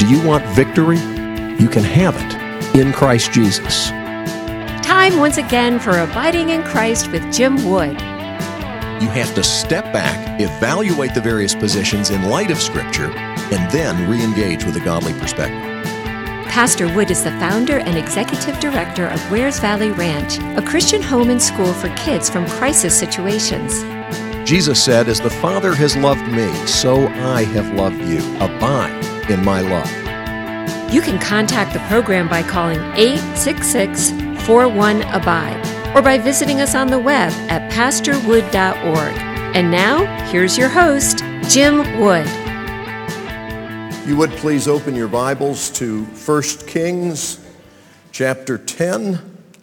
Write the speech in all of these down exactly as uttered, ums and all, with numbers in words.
Do you want victory? You can have it in Christ Jesus. Time once again for Abiding in Christ with Jim Wood. You have to step back, evaluate the various positions in light of Scripture, and then re-engage with a godly perspective. Pastor Wood is the founder and executive director of Wares Valley Ranch, a Christian home and school for kids from crisis situations. Jesus said, "As the Father has loved me, so I have loved you. Abide in my love." You can contact the program by calling eight six six, four one, ABIDE or by visiting us on the web at pastor wood dot org. And now, here's your host, Jim Wood. If you would please open your Bibles to First Kings chapter ten.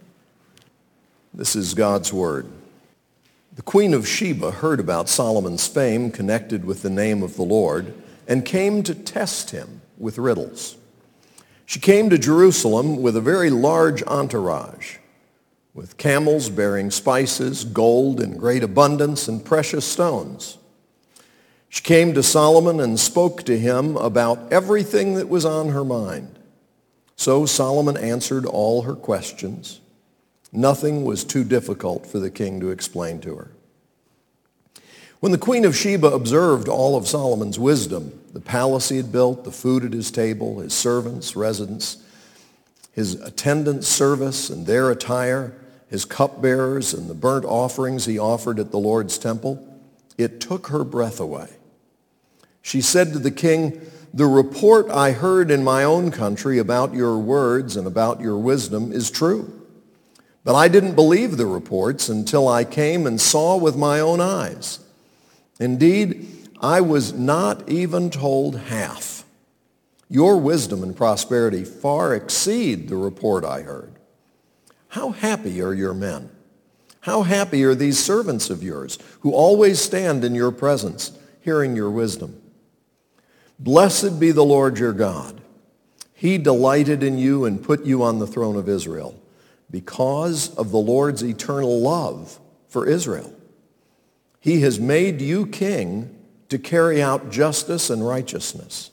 This is God's Word. The Queen of Sheba heard about Solomon's fame connected with the name of the Lord and came to test him with riddles. She came to Jerusalem with a very large entourage, with camels bearing spices, gold in great abundance, and precious stones. She came to Solomon and spoke to him about everything that was on her mind. So Solomon answered all her questions. Nothing was too difficult for the king to explain to her. When the Queen of Sheba observed all of Solomon's wisdom, the palace he had built, the food at his table, his servants' residence, his attendants' service and their attire, his cupbearers and the burnt offerings he offered at the Lord's temple, it took her breath away. She said to the king, "The report I heard in my own country about your words and about your wisdom is true. But I didn't believe the reports until I came and saw with my own eyes. Indeed, I was not even told half. Your wisdom and prosperity far exceed the report I heard. How happy are your men? How happy are these servants of yours who always stand in your presence, hearing your wisdom? Blessed be the Lord your God. He delighted in you and put you on the throne of Israel because of the Lord's eternal love for Israel. He has made you king to carry out justice and righteousness."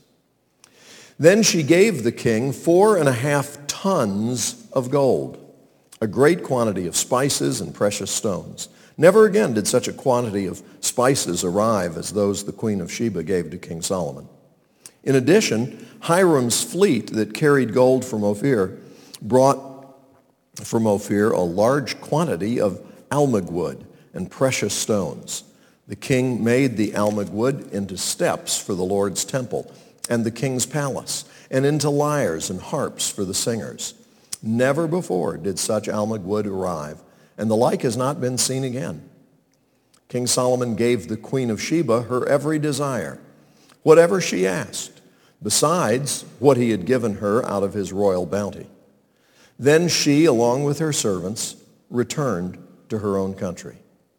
Then she gave the king four and a half tons of gold, a great quantity of spices and precious stones. Never again did such a quantity of spices arrive as those the Queen of Sheba gave to King Solomon. In addition, Hiram's fleet that carried gold from Ophir brought from Ophir a large quantity of almug wood and precious stones. The king made the almug wood into steps for the Lord's temple and the king's palace, and into lyres and harps for the singers. Never before did such almug wood arrive, and the like has not been seen again. King Solomon gave the Queen of Sheba her every desire, whatever she asked, besides what he had given her out of his royal bounty. Then she, along with her servants, returned to her own country.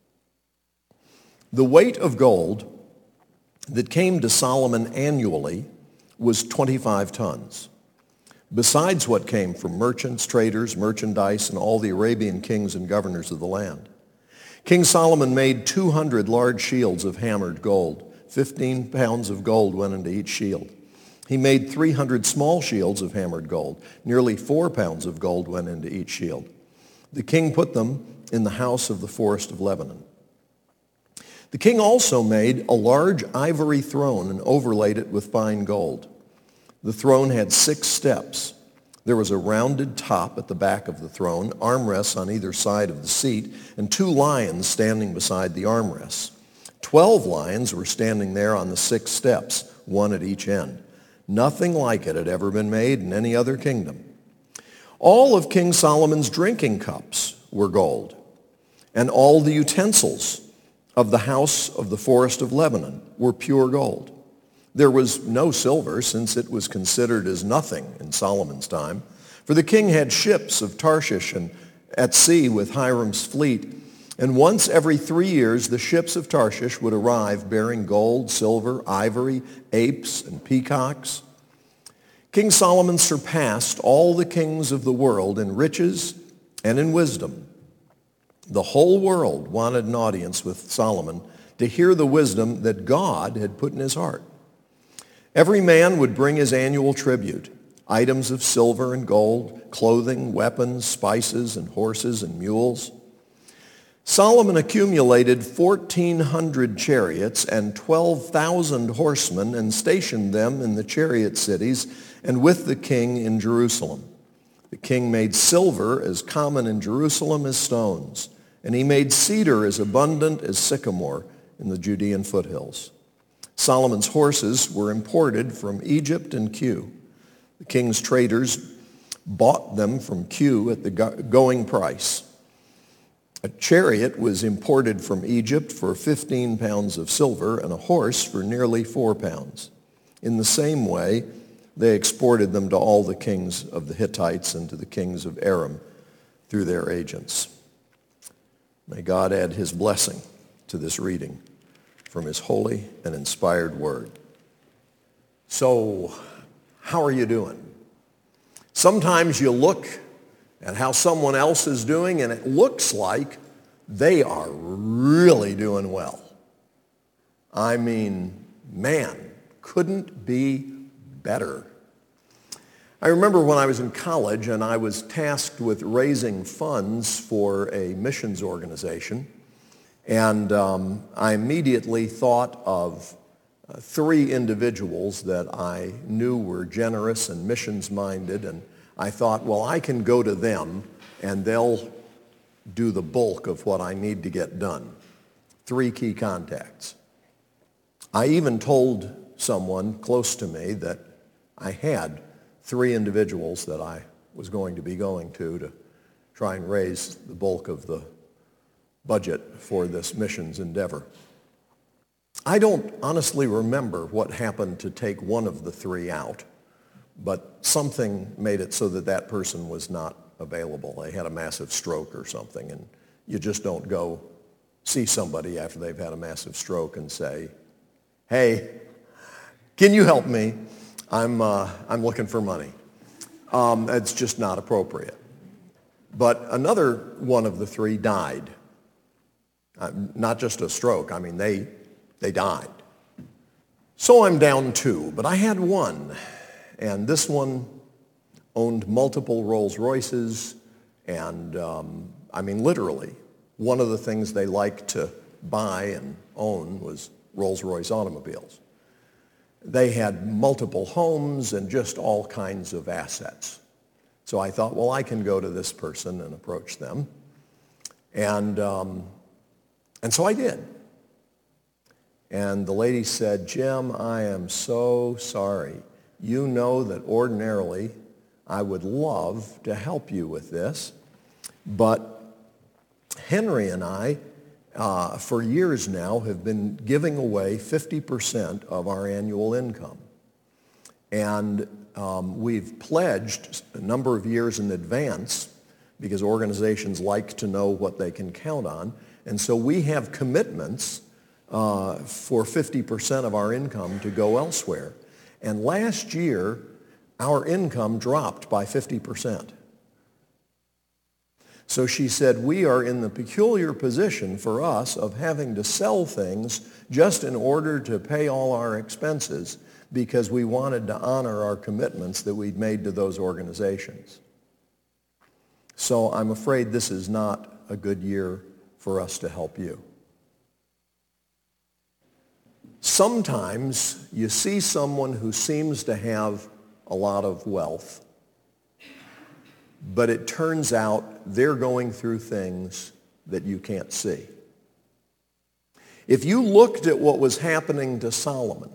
The weight of gold that came to Solomon annually was twenty-five tons, besides what came from merchants, traders, merchandise, and all the Arabian kings and governors of the land. King Solomon made two hundred large shields of hammered gold. Fifteen pounds of gold went into each shield. He made three hundred small shields of hammered gold. Nearly four pounds of gold went into each shield. The king put them in the house of the forest of Lebanon. The king also made a large ivory throne and overlaid it with fine gold. The throne had six steps. There was a rounded top at the back of the throne, armrests on either side of the seat, and two lions standing beside the armrests. Twelve lions were standing there on the six steps, one at each end. Nothing like it had ever been made in any other kingdom. All of King Solomon's drinking cups were gold, and all the utensils of the house of the forest of Lebanon were pure gold. There was no silver, since it was considered as nothing in Solomon's time, for the king had ships of Tarshish and at sea with Hiram's fleet, and once every three years the ships of Tarshish would arrive bearing gold, silver, ivory, apes, and peacocks. King Solomon surpassed all the kings of the world in riches and in wisdom. The whole world wanted an audience with Solomon to hear the wisdom that God had put in his heart. Every man would bring his annual tribute, items of silver and gold, clothing, weapons, spices, and horses and mules. Solomon accumulated fourteen hundred chariots and twelve thousand horsemen and stationed them in the chariot cities and with the king in Jerusalem. The king made silver as common in Jerusalem as stones, and he made cedar as abundant as sycamore in the Judean foothills. Solomon's horses were imported from Egypt and Kue. The king's traders bought them from Kue at the going price. A chariot was imported from Egypt for fifteen pounds of silver and a horse for nearly four pounds. In the same way, they exported them to all the kings of the Hittites and to the kings of Aram through their agents. May God add his blessing to this reading from his holy and inspired word. So, how are you doing? Sometimes you look at how someone else is doing and it looks like they are really doing well. I mean, man, couldn't be better. I remember when I was in college and I was tasked with raising funds for a missions organization, and um, I immediately thought of uh, three individuals that I knew were generous and missions-minded, and I thought, well, I can go to them and they'll do the bulk of what I need to get done. Three key contacts. I even told someone close to me that I had three individuals that I was going to be going to to try and raise the bulk of the budget for this missions endeavor. I don't honestly remember what happened to take one of the three out, but something made it so that that person was not available. They had a massive stroke or something, and you just don't go see somebody after they've had a massive stroke and say, hey, can you help me? I'm, uh, I'm looking for money. Um, it's just not appropriate. But another one of the three died. Uh, not just a stroke. I mean, they, they died. So I'm down two, but I had one. And this one owned multiple Rolls Royces, and um, I mean, literally, one of the things they liked to buy and own was Rolls Royce automobiles. They had multiple homes and just all kinds of assets. So I thought, well, I can go to this person and approach them. And, um, and so I did. And the lady said, Jim, I am so sorry. You know that ordinarily I would love to help you with this, but Henry and I, uh, for years now, have been giving away fifty percent of our annual income. And um, we've pledged a number of years in advance because organizations like to know what they can count on. And so we have commitments uh, for fifty percent of our income to go elsewhere. And last year, our income dropped by fifty percent. So she said, we are in the peculiar position for us of having to sell things just in order to pay all our expenses because we wanted to honor our commitments that we'd made to those organizations. So I'm afraid this is not a good year for us to help you. Sometimes you see someone who seems to have a lot of wealth, but it turns out they're going through things that you can't see. If you looked at what was happening to Solomon,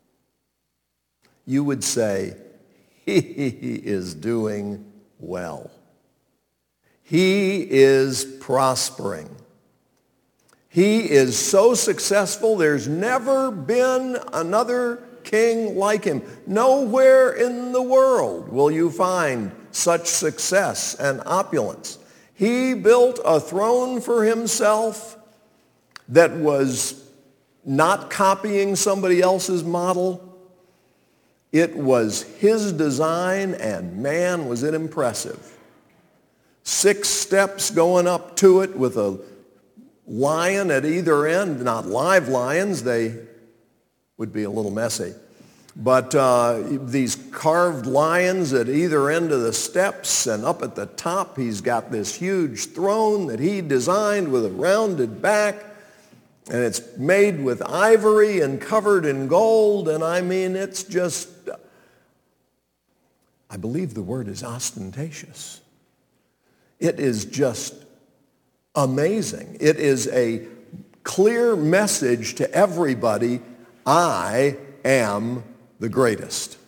you would say, he is doing well. He is prospering. He is so successful, there's never been another king like him. Nowhere in the world will you find such success and opulence. He built a throne for himself that was not copying somebody else's model. It was his design, and man, was it impressive. Six steps going up to it with a lion at either end, not live lions, they would be a little messy, But uh, these carved lions at either end of the steps, and up at the top he's got this huge throne that he designed with a rounded back, and it's made with ivory and covered in gold, and I mean, it's just, I believe the word is ostentatious. It is just amazing. It is a clear message to everybody, I am the greatest.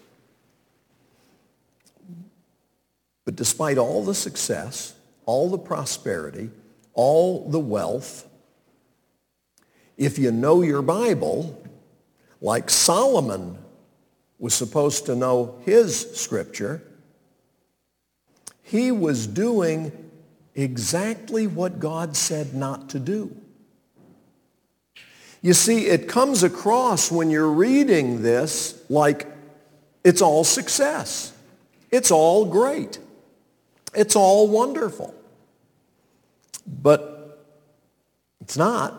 But despite all the success, all the prosperity, all the wealth, if you know your Bible, like Solomon was supposed to know his scripture, he was doing exactly what God said not to do. You see, it comes across when you're reading this like it's all success. It's all great. It's all wonderful. But it's not.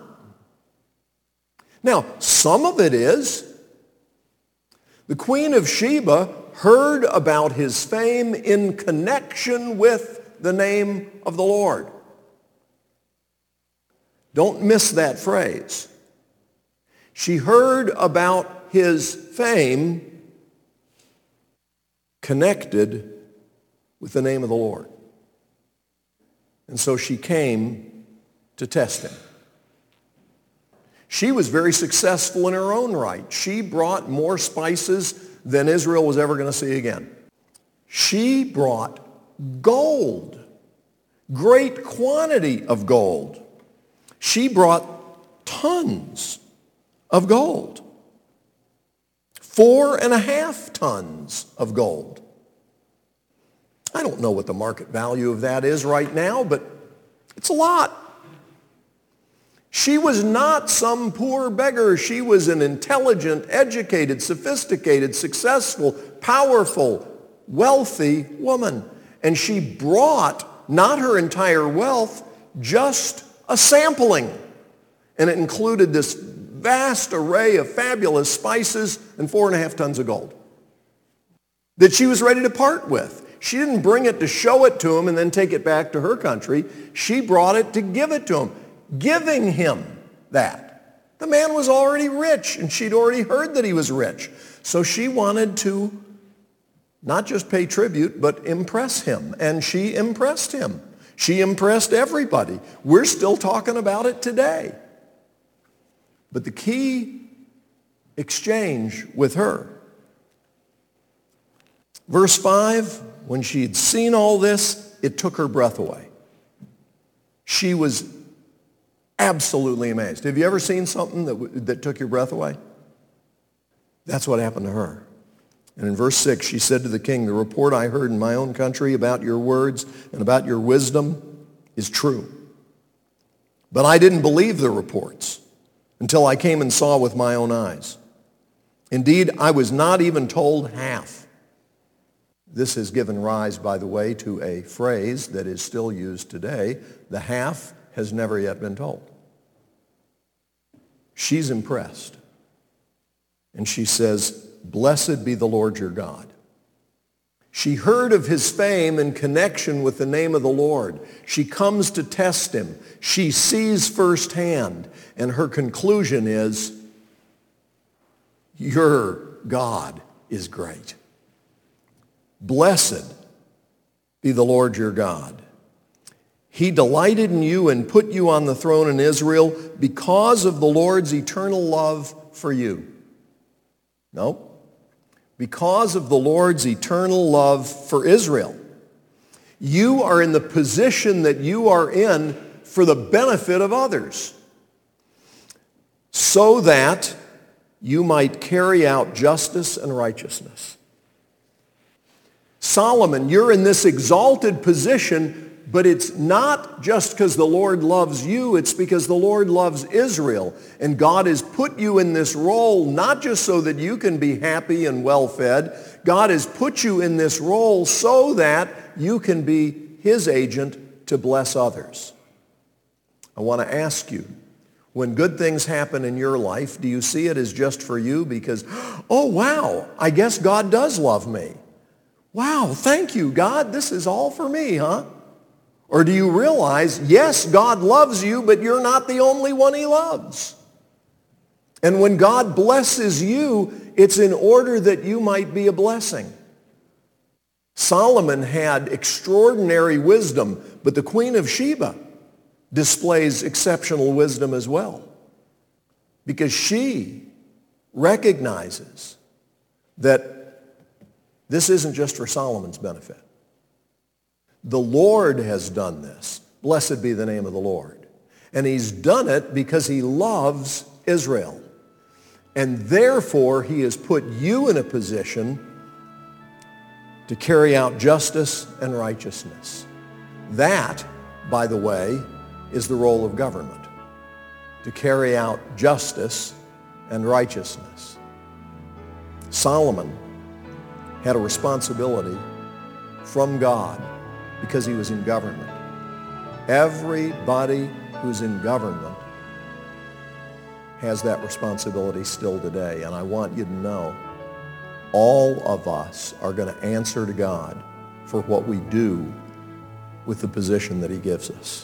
Now, some of it is. The Queen of Sheba heard about his fame in connection with the name of the Lord. Don't miss that phrase. She heard about his fame connected with the name of the Lord. And so she came to test him. She was very successful in her own right. She brought more spices than Israel was ever going to see again. She brought gold, great quantity of gold. She brought tons of gold. Four and a half tons of gold. I don't know what the market value of that is right now, but it's a lot. She was not some poor beggar. She was an intelligent, educated, sophisticated, successful, powerful, wealthy woman. And she brought not her entire wealth, just a sampling. And it included this vast array of fabulous spices and four and a half tons of gold that she was ready to part with. She didn't bring it to show it to him and then take it back to her country. She brought it to give it to him, giving him that. The man was already rich, and she'd already heard that he was rich. So she wanted to not just pay tribute, but impress him. And she impressed him. She impressed everybody. We're still talking about it today. But the key exchange with her, verse five, when she had seen all this, it took her breath away. She was absolutely amazed. Have you ever seen something that, that took your breath away? That's what happened to her. And in verse six, she said to the king, the report I heard in my own country about your words and about your wisdom is true. But I didn't believe the reports until I came and saw with my own eyes. Indeed, I was not even told half. This has given rise, by the way, to a phrase that is still used today. The half has never yet been told. She's impressed. And she says, blessed be the Lord your God. She heard of his fame in connection with the name of the Lord. She comes to test him. She sees firsthand, and her conclusion is, your God is great. Blessed be the Lord your God. He delighted in you and put you on the throne in Israel because of the Lord's eternal love for you. No. Because of the Lord's eternal love for Israel. You are in the position that you are in for the benefit of others, so that you might carry out justice and righteousness. Solomon, you're in this exalted position, but it's not just because the Lord loves you, it's because the Lord loves Israel. And God has put you in this role not just so that you can be happy and well-fed. God has put you in this role so that you can be his agent to bless others. I want to ask you, When good things happen in your life, do you see it as just for you because, oh, wow, I guess God does love me. Wow, thank you, God. This is all for me, huh? Or do you realize, yes, God loves you, but you're not the only one he loves. And when God blesses you, it's in order that you might be a blessing. Solomon had extraordinary wisdom, but the Queen of Sheba displays exceptional wisdom as well, because she recognizes that this isn't just for Solomon's benefit. The Lord has done this. Blessed be the name of the Lord. And he's done it because he loves Israel. And therefore, he has put you in a position to carry out justice and righteousness. That, by the way, is the role of government, to carry out justice and righteousness. Solomon had a responsibility from God because he was in government. Everybody who's in government has that responsibility still today. And I want you to know, all of us are going to answer to God for what we do with the position that he gives us.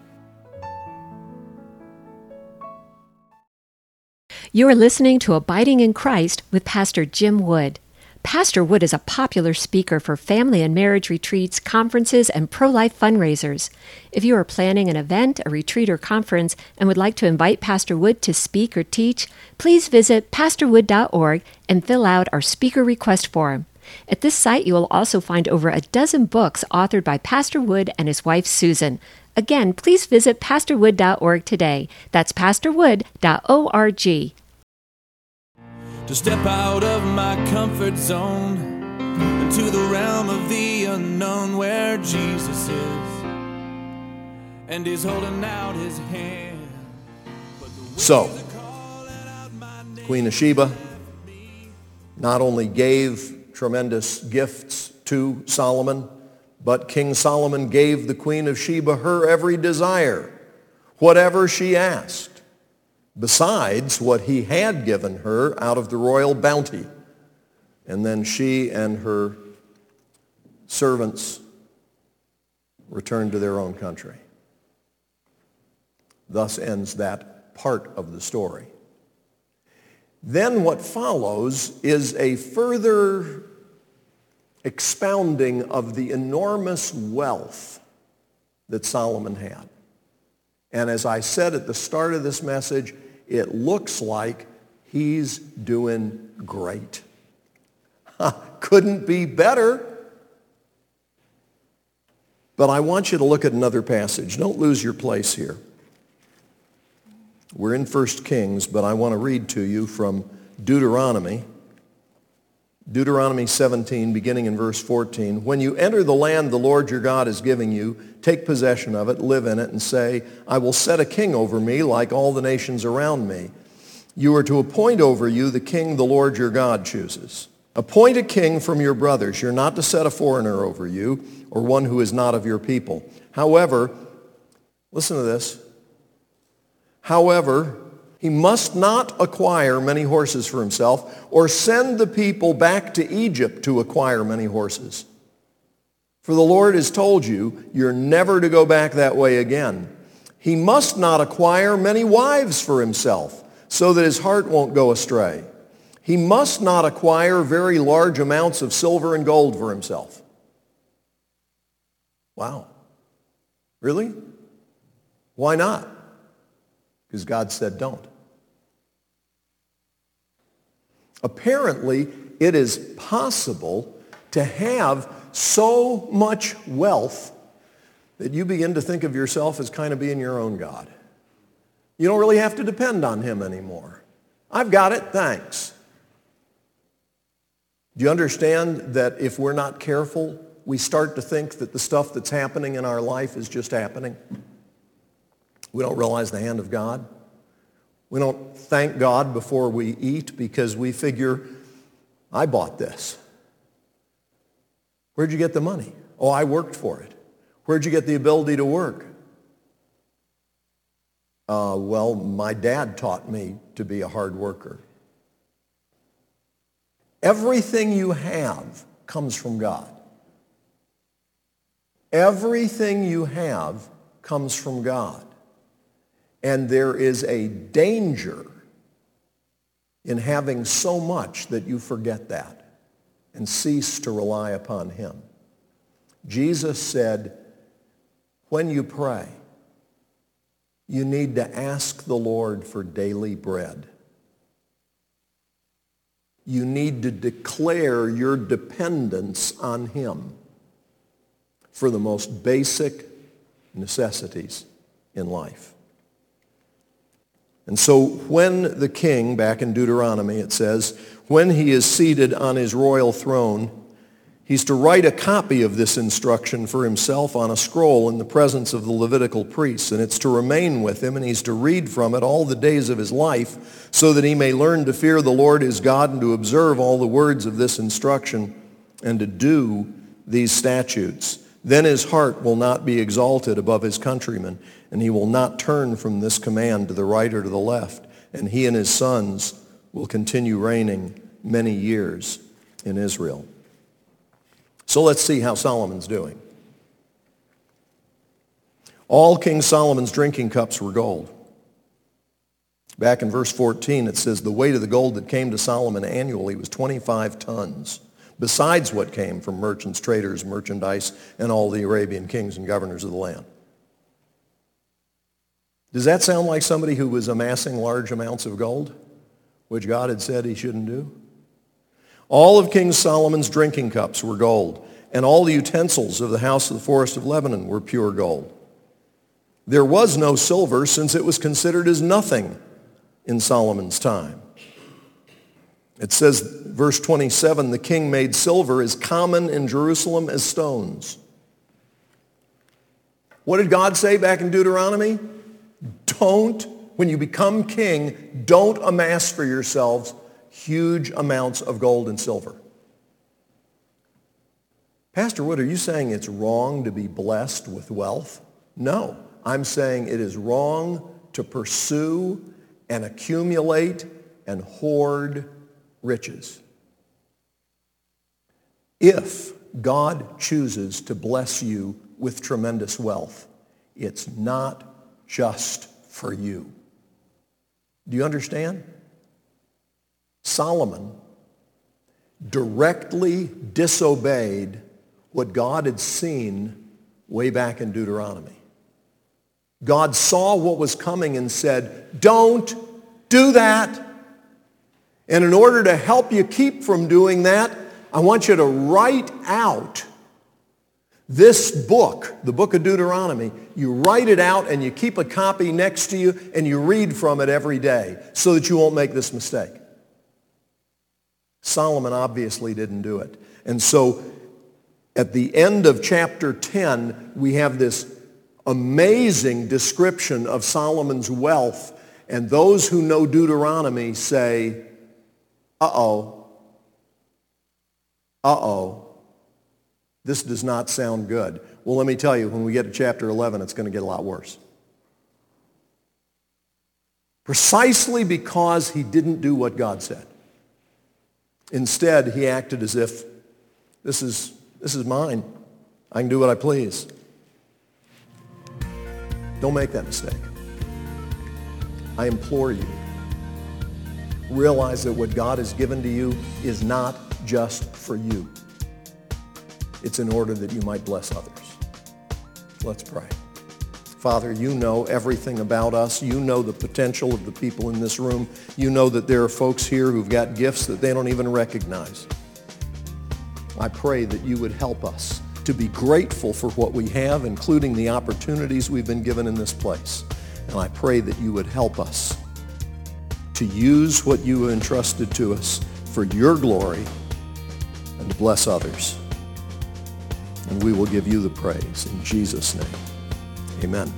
You are listening to Abiding in Christ with Pastor Jim Wood. Pastor Wood is a popular speaker for family and marriage retreats, conferences, and pro-life fundraisers. If you are planning an event, a retreat, or conference and would like to invite Pastor Wood to speak or teach, please visit pastor wood dot org and fill out our speaker request form. At this site, you will also find over a dozen books authored by Pastor Wood and his wife, Susan. Again, please visit pastor wood dot org today. That's pastor wood dot org. To step out of my comfort zone into the realm of the unknown where Jesus is, and he's holding out his hand. So, Queen of Sheba not only gave tremendous gifts to Solomon, but King Solomon gave the Queen of Sheba her every desire, whatever she asked, besides what he had given her out of the royal bounty. And then she and her servants returned to their own country. Thus ends that part of the story. Then what follows is a further expounding of the enormous wealth that Solomon had. And as I said at the start of this message, it looks like he's doing great. Couldn't be better. But I want you to look at another passage. Don't lose your place here. We're in First Kings, but I want to read to you from Deuteronomy. Deuteronomy seventeen, beginning in verse fourteen. When you enter the land the Lord your God is giving you, take possession of it, live in it, and say, I will set a king over me like all the nations around me. You are to appoint over you the king the Lord your God chooses. Appoint a king from your brothers. You're not to set a foreigner over you or one who is not of your people. However, listen to this. However, he must not acquire many horses for himself or send the people back to Egypt to acquire many horses. For the Lord has told you, you're never to go back that way again. He must not acquire many wives for himself so that his heart won't go astray. He must not acquire very large amounts of silver and gold for himself. Wow. Really? Why not? Because God said don't. Apparently, it is possible to have so much wealth that you begin to think of yourself as kind of being your own God. You don't really have to depend on him anymore. I've got it, thanks. Do you understand that if we're not careful, we start to think that the stuff that's happening in our life is just happening? We don't realize the hand of God. We don't thank God before we eat because we figure, I bought this. Where'd you get the money? Oh, I worked for it. Where'd you get the ability to work? Uh, well, my dad taught me to be a hard worker. Everything you have comes from God. Everything you have comes from God. And there is a danger in having so much that you forget that and cease to rely upon him. Jesus said, when you pray, you need to ask the Lord for daily bread. You need to declare your dependence on him for the most basic necessities in life. And so when the king, back in Deuteronomy it says, when he is seated on his royal throne, he's to write a copy of this instruction for himself on a scroll in the presence of the Levitical priests, and it's to remain with him, and he's to read from it all the days of his life so that he may learn to fear the Lord his God and to observe all the words of this instruction and to do these statutes. Then his heart will not be exalted above his countrymen, and he will not turn from this command to the right or to the left, and he and his sons will continue reigning many years in Israel. So let's see how Solomon's doing. All King Solomon's drinking cups were gold. Back in verse fourteen, it says, the weight of the gold that came to Solomon annually was twenty-five tons, besides what came from merchants, traders, merchandise, and all the Arabian kings and governors of the land. Does that sound like somebody who was amassing large amounts of gold, which God had said he shouldn't do? All of King Solomon's drinking cups were gold, and all the utensils of the house of the forest of Lebanon were pure gold. There was no silver, since it was considered as nothing in Solomon's time. It says, verse twenty-seven, the king made silver as common in Jerusalem as stones. What did God say back in Deuteronomy? Don't, when you become king, don't amass for yourselves huge amounts of gold and silver. Pastor Wood, are you saying it's wrong to be blessed with wealth? No, I'm saying it is wrong to pursue and accumulate and hoard riches. If God chooses to bless you with tremendous wealth, it's not just for you. Do you understand? Solomon directly disobeyed what God had seen way back in Deuteronomy. God saw what was coming and said, don't do that. And in order to help you keep from doing that, I want you to write out this book, the book of Deuteronomy. You write it out and you keep a copy next to you and you read from it every day so that you won't make this mistake. Solomon obviously didn't do it. And so at the end of chapter ten, we have this amazing description of Solomon's wealth. And those who know Deuteronomy say, uh-oh, uh-oh, this does not sound good. Well, let me tell you, when we get to chapter eleven, it's going to get a lot worse. Precisely because he didn't do what God said. Instead, he acted as if this is, this is mine. I can do what I please. Don't make that mistake. I implore you, realize that what God has given to you is not just for you. It's in order that you might bless others. Let's pray. Father, you know everything about us. You know the potential of the people in this room. You know that there are folks here who've got gifts that they don't even recognize. I pray that you would help us to be grateful for what we have, including the opportunities we've been given in this place. And I pray that you would help us to use what you have entrusted to us for your glory and to bless others. And we will give you the praise in Jesus' name. Amen.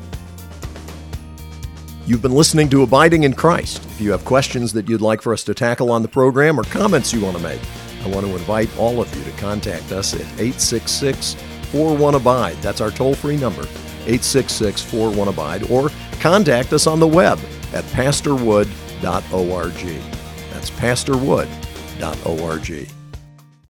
You've been listening to Abiding in Christ. If you have questions that you'd like for us to tackle on the program or comments you want to make, I want to invite all of you to contact us at eight six six, four one, ABIDE. That's our toll-free number, eight six six, four one, ABIDE. Or contact us on the web at pastor wood dot org. That's pastor wood dot org.